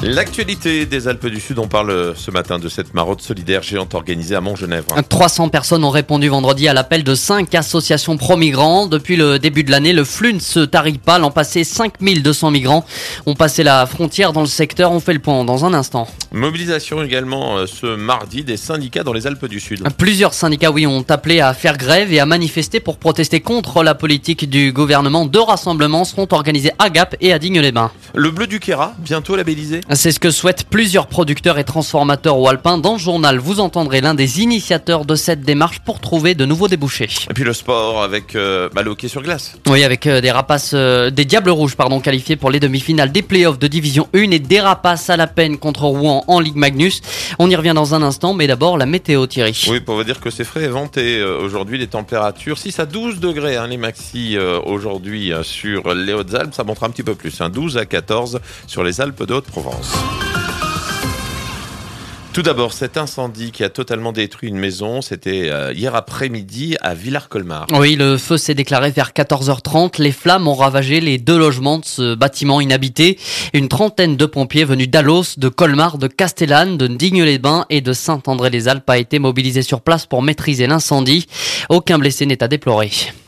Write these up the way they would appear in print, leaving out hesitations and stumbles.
L'actualité des Alpes du Sud, on parle ce matin de cette maraude solidaire géante organisée à Montgenèvre. 300 personnes ont répondu vendredi à l'appel de 5 associations pro-migrants. Depuis le début de l'année, le flux ne se tarit pas. L'an passé, 5200 migrants ont passé la frontière dans le secteur. On fait le point dans un instant. Mobilisation également ce mardi des syndicats dans les Alpes du Sud. Plusieurs syndicats, ont appelé à faire grève et à manifester pour protester contre la politique du gouvernement. 2 rassemblements seront organisés à Gap et à Digne-les-Bains. Le bleu du Queyras, bientôt labellisé. C'est ce que souhaitent plusieurs producteurs et transformateurs au alpin. Dans le journal, vous entendrez l'un des initiateurs de cette démarche pour trouver de nouveaux débouchés. Et puis le sport avec le hockey sur glace. Oui, avec des Diables Rouges, qualifiés pour les demi-finales des playoffs de Division 1 et des Rapaces à la peine contre Rouen en Ligue Magnus. On y revient dans un instant, mais d'abord la météo, Thierry. Oui, pour vous dire que c'est frais et venté aujourd'hui, les températures 6 à 12 degrés, les maxi aujourd'hui sur les Hautes-Alpes, ça montre un petit peu plus, 12 à 14 sur les Alpes de Haute-Provence. Tout d'abord, cet incendie qui a totalement détruit une maison, c'était hier après-midi à Villars-Colmar. Oui, le feu s'est déclaré vers 14h30. Les flammes ont ravagé les 2 logements de ce bâtiment inhabité. Une trentaine de pompiers venus d'Alos, de Colmar, de Castellane, de Digne-les-Bains et de Saint-André-les-Alpes a été mobilisés sur place pour maîtriser l'incendie. Aucun blessé n'est à déplorer.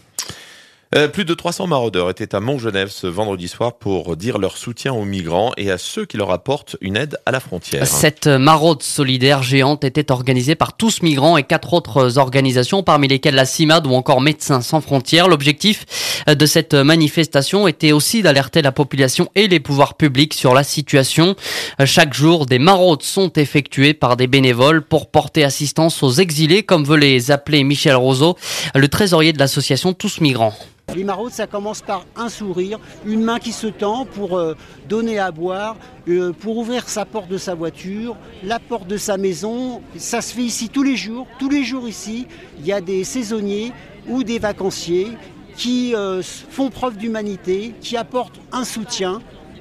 Plus de 300 maraudeurs étaient à Montgenèvre ce vendredi soir pour dire leur soutien aux migrants et à ceux qui leur apportent une aide à la frontière. Cette maraude solidaire géante était organisée par Tous Migrants et 4 autres organisations, parmi lesquelles la CIMAD ou encore Médecins Sans Frontières. L'objectif de cette manifestation était aussi d'alerter la population et les pouvoirs publics sur la situation. Chaque jour, des maraudes sont effectuées par des bénévoles pour porter assistance aux exilés, comme veut les appeler Michel Roseau, le trésorier de l'association Tous Migrants. Les maraudes, ça commence par un sourire, une main qui se tend pour donner à boire, pour ouvrir sa porte de sa voiture, la porte de sa maison. Ça se fait ici tous les jours. Tous les jours ici, il y a des saisonniers ou des vacanciers qui font preuve d'humanité, qui apportent un soutien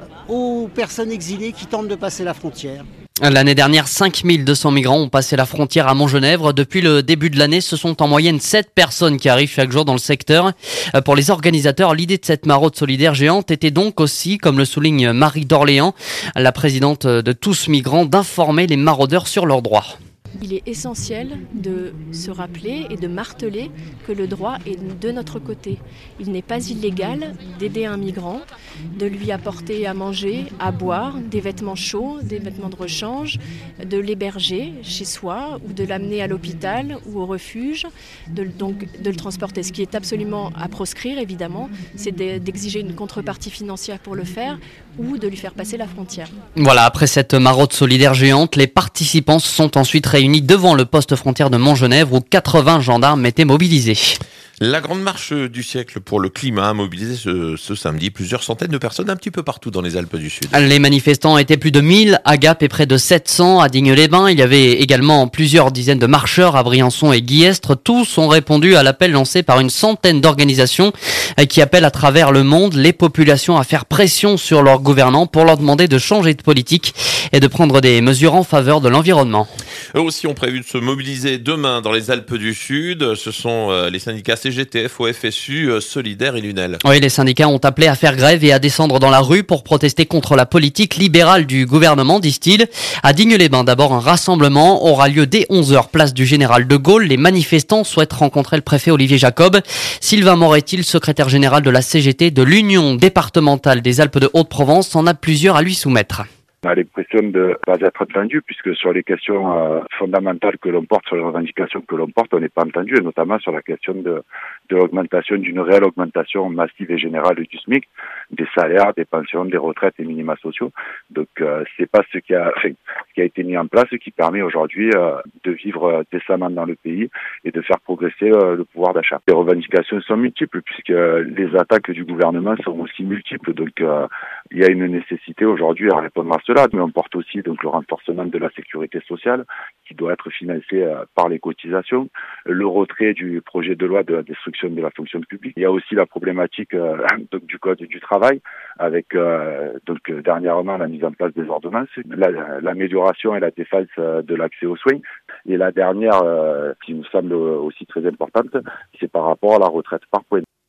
aux personnes exilées qui tentent de passer la frontière. L'année dernière, 5200 migrants ont passé la frontière à Montgenèvre. Depuis le début de l'année, ce sont en moyenne 7 personnes qui arrivent chaque jour dans le secteur. Pour les organisateurs, l'idée de cette maraude solidaire géante était donc aussi, comme le souligne Marie d'Orléans, la présidente de Tous Migrants, d'informer les maraudeurs sur leurs droits. Il est essentiel de se rappeler et de marteler que le droit est de notre côté. Il n'est pas illégal d'aider un migrant, de lui apporter à manger, à boire, des vêtements chauds, des vêtements de rechange, de l'héberger chez soi ou de l'amener à l'hôpital ou au refuge, de le transporter. Ce qui est absolument à proscrire, évidemment, c'est d'exiger une contrepartie financière pour le faire ou de lui faire passer la frontière. Voilà, après cette maraude solidaire géante, les participants se sont ensuite réunis devant le poste frontière de Montgenèvre où 80 gendarmes étaient mobilisés. La grande marche du siècle pour le climat a mobilisé ce samedi plusieurs centaines de personnes un petit peu partout dans les Alpes du Sud. Les manifestants étaient plus de 1000 à Gap et près de 700 à Digne-les-Bains. Il y avait également plusieurs dizaines de marcheurs à Briançon et Guillestre. Tous ont répondu à l'appel lancé par une centaine d'organisations qui appellent à travers le monde les populations à faire pression sur leurs gouvernants pour leur demander de changer de politique et de prendre des mesures en faveur de l'environnement. Eux aussi ont prévu de se mobiliser demain dans les Alpes du Sud. Ce sont les syndicats CGTF, OFSU, Solidaire et l'UNEL. Oui, les syndicats ont appelé à faire grève et à descendre dans la rue pour protester contre la politique libérale du gouvernement, disent-ils. À Digne-les-Bains, d'abord, un rassemblement aura lieu dès 11h, place du Général de Gaulle. Les manifestants souhaitent rencontrer le préfet Olivier Jacob. Sylvain Moretti, le secrétaire général de la CGT de l'Union départementale des Alpes de Haute-Provence, en a plusieurs à lui soumettre. On a l'impression de ne pas être entendu puisque sur les questions fondamentales que l'on porte, sur les revendications que l'on porte, on n'est pas entendu, et notamment sur la question de l'augmentation, d'une réelle augmentation massive et générale du SMIC, des salaires, des pensions, des retraites et minima sociaux. Donc c'est pas ce qui a été mis en place qui permet aujourd'hui de vivre décemment dans le pays et de faire progresser le pouvoir d'achat. Les revendications sont multiples puisque les attaques du gouvernement sont aussi multiples. Donc il y a une nécessité aujourd'hui à répondre à cela, mais on porte aussi donc le renforcement de la sécurité sociale qui doit être financé par les cotisations, le retrait du projet de loi de la destruction de la fonction publique. Il y a aussi la problématique donc du code du travail avec dernièrement la mise en place des ordonnances, l'amélioration et la défense de l'accès aux soins. Et la dernière qui nous semble aussi très importante, c'est par rapport à la retraite par points.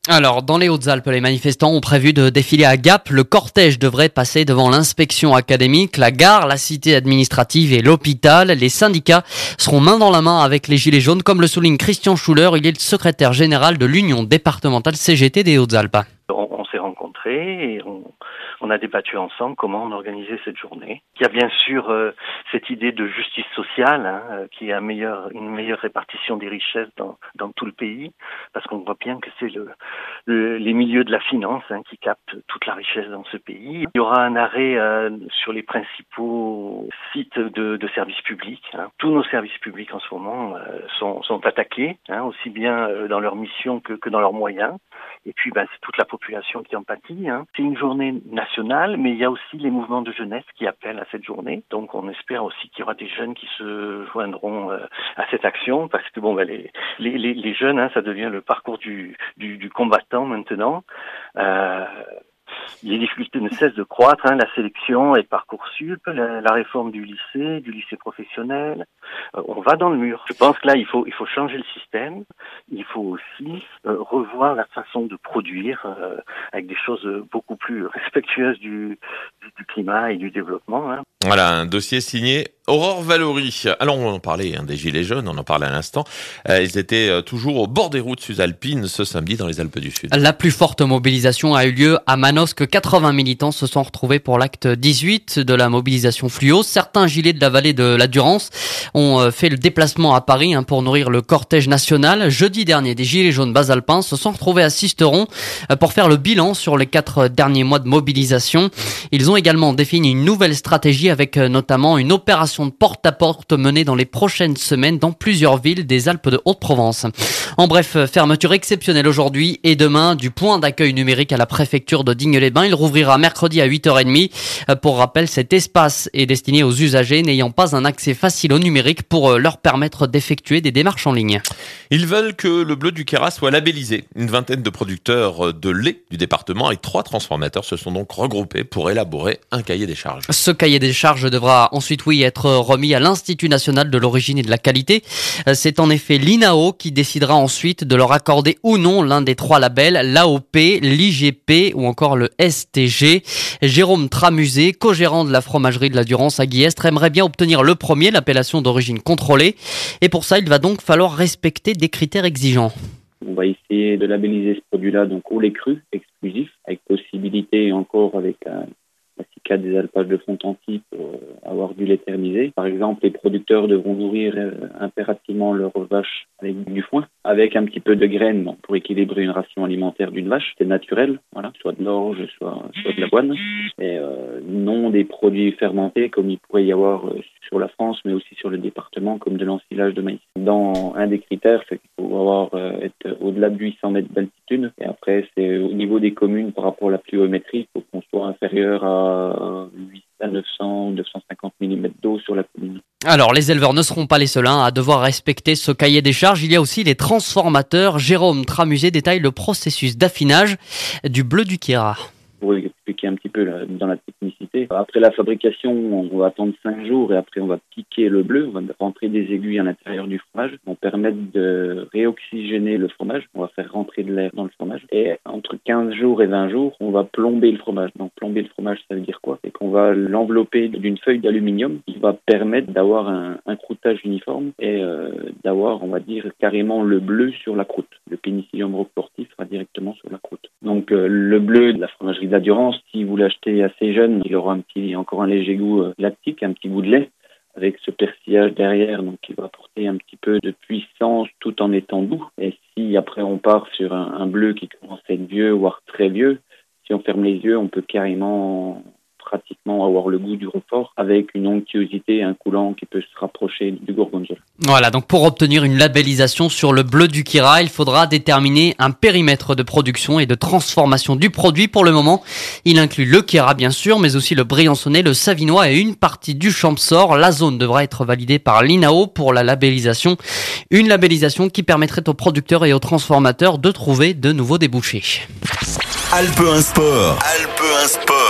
Alors, dans les Hautes-Alpes, les manifestants ont prévu de défiler à Gap. Le cortège devrait passer devant l'inspection académique, la gare, la cité administrative et l'hôpital. Les syndicats seront main dans la main avec les Gilets jaunes, comme le souligne Christian Schuller. Il est le secrétaire général de l'Union départementale CGT des Hautes-Alpes. On s'est rencontrés et on a débattu ensemble comment on organisait cette journée. Il y a bien sûr cette idée de justice sociale, qui est une meilleure répartition des richesses dans tout le pays, parce qu'on voit bien que c'est les milieux de la finance qui captent toute la richesse dans ce pays. Il y aura un arrêt sur les principaux sites de services publics. Tous nos services publics en ce moment sont attaqués, aussi bien dans leur mission que dans leurs moyens. Et puis c'est toute la population qui en pâtit. C'est une journée nationale, mais il y a aussi les mouvements de jeunesse qui appellent à cette journée. Donc on espère aussi qu'il y aura des jeunes qui se joindront à cette action, parce que les jeunes, ça devient le parcours du combattant maintenant. Les difficultés ne cessent de croître, la sélection et Parcoursup, la réforme du lycée professionnel. On va dans le mur. Je pense que là, il faut changer le système. Il faut aussi revoir la façon de produire avec des choses beaucoup plus respectueuses du climat et du développement. Voilà, un dossier signé Aurore Valory. Alors, on en parlait des Gilets jaunes, on en parlait à l'instant. Ils étaient toujours au bord des routes subalpines ce samedi dans les Alpes du Sud. La plus forte mobilisation a eu lieu à Manosque. 80 militants se sont retrouvés pour l'acte 18 de la mobilisation fluo. Certains gilets de la vallée de la Durance ont fait le déplacement à Paris pour nourrir le cortège national. Jeudi dernier, des Gilets jaunes basalpins se sont retrouvés à Sisteron pour faire le bilan sur les 4 derniers mois de mobilisation. Ils ont également défini une nouvelle stratégie avec notamment une opération de porte-à-porte menée dans les prochaines semaines dans plusieurs villes des Alpes de Haute-Provence. En bref, fermeture exceptionnelle aujourd'hui et demain du point d'accueil numérique à la préfecture de Digne-les-Bains. Il rouvrira mercredi à 8h30. Pour rappel, cet espace est destiné aux usagers n'ayant pas un accès facile au numérique pour leur permettre d'effectuer des démarches en ligne. Ils veulent que le bleu du Queyras soit labellisé. Une vingtaine de producteurs de lait du département et 3 transformateurs se sont donc regroupés pour élaborer un cahier des charges. Ce cahier des charges devra ensuite, être remis à l'Institut national de l'origine et de la qualité. C'est en effet l'INAO qui décidera ensuite de leur accorder ou non l'un des 3 labels, l'AOP, l'IGP ou encore le STG. Jérôme Tramusé, co-gérant de la fromagerie de la Durance à Guillestre, aimerait bien obtenir le premier, l'appellation d'origine contrôlée. Et pour ça, il va donc falloir respecter des critères exigeants. On va essayer de labelliser ce produit-là donc au lait cru exclusif, avec possibilité encore avec la CICA des alpages de Fontanti pour avoir du lait thermisé. Par exemple, les producteurs devront nourrir impérativement leurs vaches avec du foin, avec un petit peu de graines pour équilibrer une ration alimentaire d'une vache. C'est naturel, soit de l'orge, soit de l'avoine. Et non des produits fermentés comme il pourrait y avoir sur la France, mais aussi sur le département, comme de l'ensilage de maïs. Dans un des critères, c'est qu'il faut être au-delà de 800 mètres d'altitude. Et après, c'est au niveau des communes par rapport à la pluviométrie, il faut qu'on soit inférieur à 900 ou 950 mm d'eau sur la commune. Alors, les éleveurs ne seront pas les seuls à devoir respecter ce cahier des charges. Il y a aussi les transformateurs. Jérôme Tramusé détaille le processus d'affinage du bleu du Queyras. Pour expliquer un petit peu dans la technicité. Après la fabrication, on va attendre 5 jours et après on va piquer le bleu, on va rentrer des aiguilles à l'intérieur du fromage, qui vont permettre de réoxygéner le fromage, on va faire rentrer de l'air dans le fromage et entre 15 jours et 20 jours, on va plomber le fromage. Donc plomber le fromage, ça veut dire quoi? C'est qu'on va l'envelopper d'une feuille d'aluminium qui va permettre d'avoir un croûtage uniforme et d'avoir, on va dire, carrément le bleu sur la croûte. Le Pénicillium roqueforti sera directement sur la croûte. Donc le bleu de la fromagerie de la Durance, si vous l'achetez assez jeune, il aura encore un léger goût lactique, un petit goût de lait, avec ce persillage derrière, donc qui va apporter un petit peu de puissance tout en étant doux. Et si après on part sur un bleu qui commence à être vieux, voire très vieux, si on ferme les yeux, on peut carrément pratiquement avoir le goût du Roquefort avec une onctuosité, un coulant qui peut se rapprocher du Gorgonzola. Voilà, donc pour obtenir une labellisation sur le bleu du Queyras, il faudra déterminer un périmètre de production et de transformation du produit. Pour le moment, il inclut le Queyras bien sûr, mais aussi le Briançonnais, le Savinois et une partie du Champsaur. La zone devra être validée par l'INAO pour la labellisation. Une labellisation qui permettrait aux producteurs et aux transformateurs de trouver de nouveaux débouchés. Alpe 1 Sport.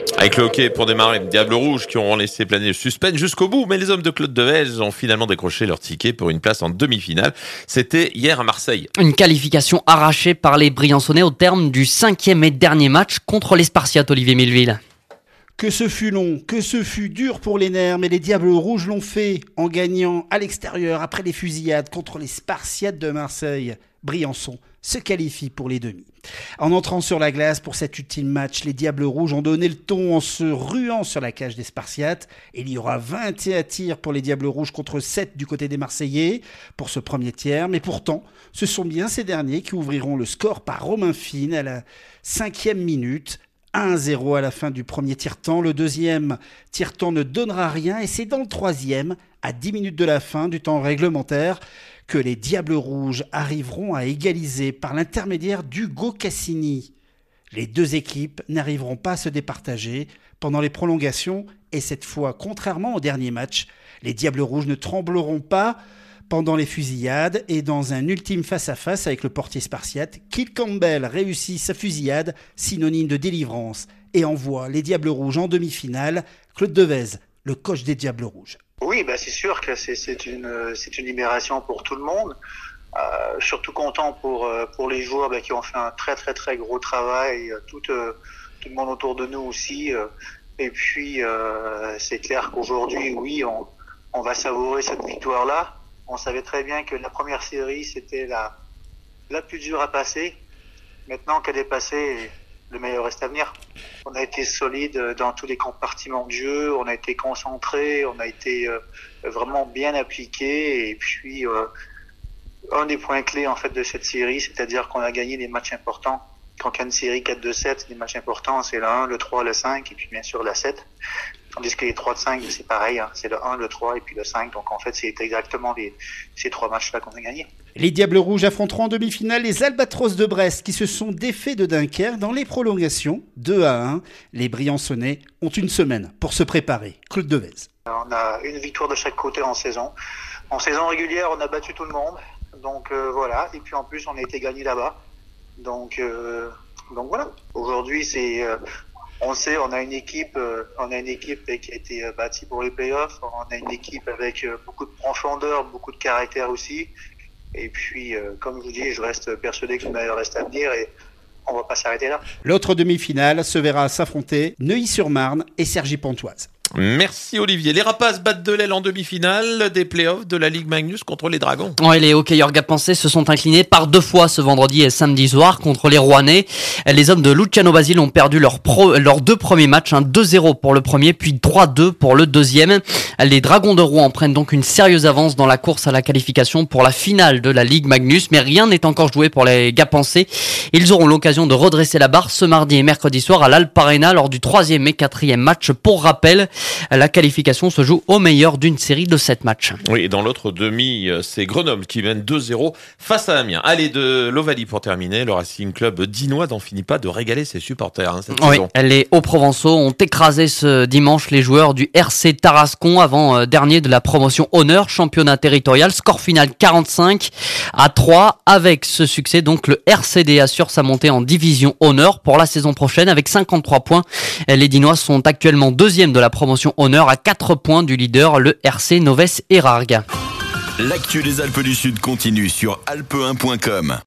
Avec le hockey pour démarrer, les Diables Rouges qui auront laissé planer le suspense jusqu'au bout, mais les hommes de Claude Devez ont finalement décroché leur ticket pour une place en demi-finale. C'était hier à Marseille. Une qualification arrachée par les Briançonnais au terme du 5e et dernier match contre les Spartiates, Olivier Milleville. Que ce fut long, que ce fut dur pour les nerfs, mais les Diables Rouges l'ont fait en gagnant à l'extérieur après les fusillades contre les Spartiates de Marseille. Briançon se qualifie pour les demi. En entrant sur la glace pour cet ultime match, les Diables Rouges ont donné le ton en se ruant sur la cage des Spartiates. Il y aura 21 tirs pour les Diables Rouges contre 7 du côté des Marseillais pour ce premier tiers. Mais pourtant, ce sont bien ces derniers qui ouvriront le score par Romain Fine à la 5e minute. 1-0 à la fin du premier tiers-temps. Le deuxième tiers-temps ne donnera rien et c'est dans le troisième, à 10 minutes de la fin du temps réglementaire, que les Diables Rouges arriveront à égaliser par l'intermédiaire d'Hugo Cassini. Les deux équipes n'arriveront pas à se départager pendant les prolongations et cette fois, contrairement au dernier match, les Diables Rouges ne trembleront pas pendant les fusillades et dans un ultime face-à-face avec le portier spartiate, Keith Campbell réussit sa fusillade, synonyme de délivrance, et envoie les Diables Rouges en demi-finale. Claude Devez, le coach des Diables Rouges. Oui, c'est sûr que c'est une libération pour tout le monde. Surtout content pour les joueurs qui ont fait un très très très gros travail, tout le monde autour de nous aussi. Et puis c'est clair qu'aujourd'hui, oui, on va savourer cette victoire-là. On savait très bien que la première série, c'était la plus dure à passer. Maintenant qu'elle est passée, le meilleur reste à venir. On a été solide dans tous les compartiments de jeu, on a été concentré, on a été vraiment bien appliqué. Et puis, un des points clés en fait de cette série, c'est-à-dire qu'on a gagné des matchs importants. Quand il y a une série 4-2-7, les matchs importants, c'est le 1, le 3, le 5 et puis bien sûr la 7. Tandis que les 3 de 5, c'est pareil, c'est le 1, le 3 et puis le 5. Donc en fait, c'est exactement ces 3 matchs-là qu'on a gagnés. Les Diables Rouges affronteront en demi-finale les Albatros de Brest qui se sont défaits de Dunkerque dans les prolongations 2-1. Les Briançonnais ont une semaine pour se préparer. Claude Devez. On a une victoire de chaque côté en saison. En saison régulière, on a battu tout le monde. Donc voilà. Et puis en plus, on a été gagné là-bas. Donc voilà. Aujourd'hui, on sait, on a une équipe qui a été bâtie pour les playoffs. On a une équipe avec beaucoup de profondeur, beaucoup de caractère aussi. Et puis, comme je vous dis, je reste persuadé que le meilleur reste à venir et on va pas s'arrêter là. L'autre demi-finale se verra s'affronter Neuilly-sur-Marne et Cergy-Pontoise. Merci Olivier. Les Rapaces battent de l'aile en demi-finale des playoffs de la Ligue Magnus contre les Dragons. Ouais, les hockeyeurs gapençais se sont inclinés par 2 fois ce vendredi et samedi soir contre les Rouennais. Les hommes de Luciano Basile ont perdu leurs 2 premiers matchs, 2-0 pour le premier puis 3-2 pour le deuxième. Les Dragons de Rouen prennent donc une sérieuse avance dans la course à la qualification pour la finale de la Ligue Magnus, mais rien n'est encore joué pour les gapençais. Ils auront l'occasion de redresser la barre ce mardi et mercredi soir à l'Alp Arena lors du 3e et 4e match. Pour rappel, la qualification se joue au meilleur d'une série de 7 matchs. Oui, et dans l'autre demi, c'est Grenoble qui mène 2-0 face à Amiens. Allez, de l'Ovalie pour terminer, le Racing Club dinois n'en finit pas de régaler ses supporters cette saison. Les Hauts-Provençaux ont écrasé ce dimanche les joueurs du RC Tarascon, avant-dernier de la promotion Honneur, championnat territorial. Score final 45-3. Avec ce succès, donc le RCD assure sa montée en division Honneur pour la saison prochaine avec 53 points. Les Dinois sont actuellement 2e de la promotion Honneur à 4 points du leader, le RC Novès Érargues. L'actu des Alpes du Sud continue sur alpe1.com.